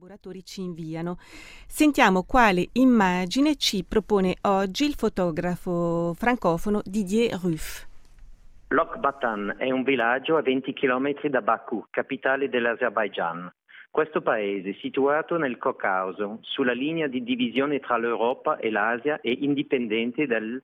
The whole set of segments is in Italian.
collaboratori ci inviano. Sentiamo quale immagine ci propone oggi il fotografo francofono Didier Ruff. Lokbatan è un villaggio a 20 km da Baku, capitale dell'Azerbaigian. Questo paese, situato nel Caucaso, sulla linea di divisione tra l'Europa e l'Asia, è indipendente dal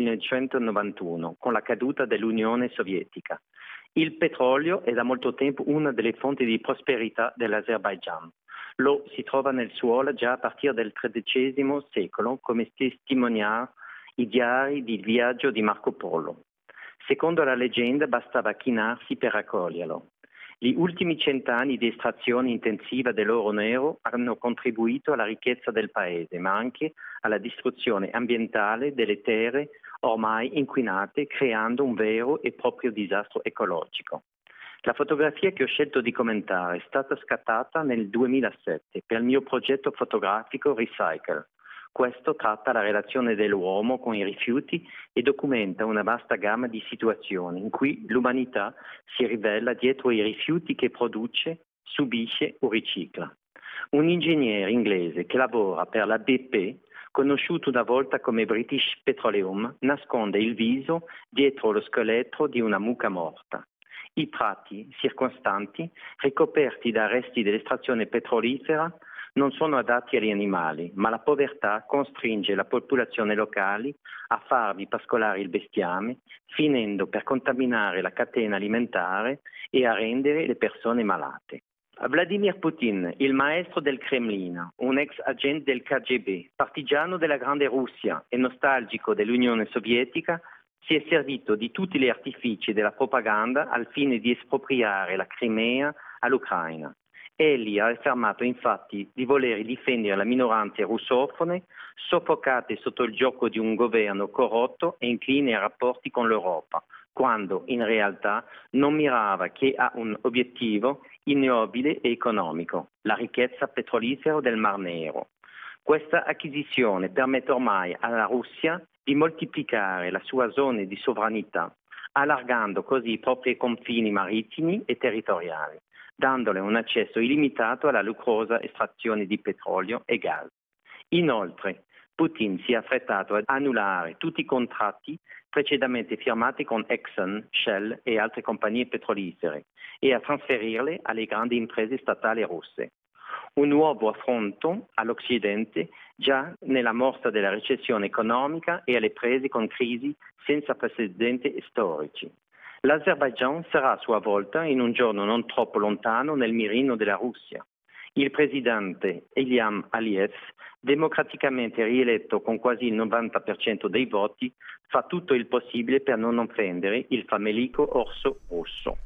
1991, con la caduta dell'Unione Sovietica. Il petrolio è da molto tempo una delle fonti di prosperità dell'Azerbaigian. Lo si trova nel suolo già a partire dal XIII secolo, come testimoniano i diari di viaggio di Marco Polo. Secondo la leggenda bastava chinarsi per raccoglierlo. Gli ultimi 100 anni di estrazione intensiva dell'oro nero hanno contribuito alla ricchezza del paese, ma anche alla distruzione ambientale delle terre ormai inquinate, creando un vero e proprio disastro ecologico. La fotografia che ho scelto di commentare è stata scattata nel 2007 per il mio progetto fotografico Recycle. Questo tratta la relazione dell'uomo con i rifiuti e documenta una vasta gamma di situazioni in cui l'umanità si rivela dietro i rifiuti che produce, subisce o ricicla. Un ingegnere inglese che lavora per la BP, conosciuto una volta come British Petroleum, nasconde il viso dietro lo scheletro di una mucca morta. I prati circostanti, ricoperti da resti dell'estrazione petrolifera, non sono adatti agli animali, ma la povertà costringe la popolazione locale a farvi pascolare il bestiame, finendo per contaminare la catena alimentare e a rendere le persone malate. Vladimir Putin, il maestro del Cremlino, un ex agente del KGB, partigiano della Grande Russia e nostalgico dell'Unione Sovietica, si è servito di tutti gli artifici della propaganda al fine di espropriare la Crimea all'Ucraina. Egli ha affermato infatti di voler difendere le minoranze russofone soffocate sotto il gioco di un governo corrotto e incline ai rapporti con l'Europa, quando in realtà non mirava che a un obiettivo ignobile e economico, la ricchezza petrolifera del Mar Nero. Questa acquisizione permette ormai alla Russia di moltiplicare la sua zona di sovranità, allargando così i propri confini marittimi e territoriali, dandole un accesso illimitato alla lucrosa estrazione di petrolio e gas. Inoltre, Putin si è affrettato ad annullare tutti i contratti precedentemente firmati con Exxon, Shell e altre compagnie petrolifere e a trasferirle alle grandi imprese statali russe. Un nuovo affronto all'Occidente già nella morsa della recessione economica e alle prese con crisi senza precedenti storici. L'Azerbaigian sarà a sua volta, in un giorno non troppo lontano, nel mirino della Russia. Il presidente Ilham Aliyev, democraticamente rieletto con quasi il 90% dei voti, fa tutto il possibile per non offendere il famelico orso rosso.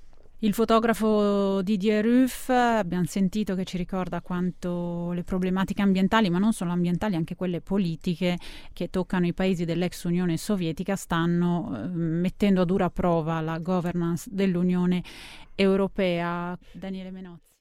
Il fotografo Didier Ruff, abbiamo sentito che ci ricorda quanto le problematiche ambientali, ma non solo ambientali, anche quelle politiche che toccano i paesi dell'ex Unione Sovietica, stanno mettendo a dura prova la governance dell'Unione Europea. Daniele Menozzi.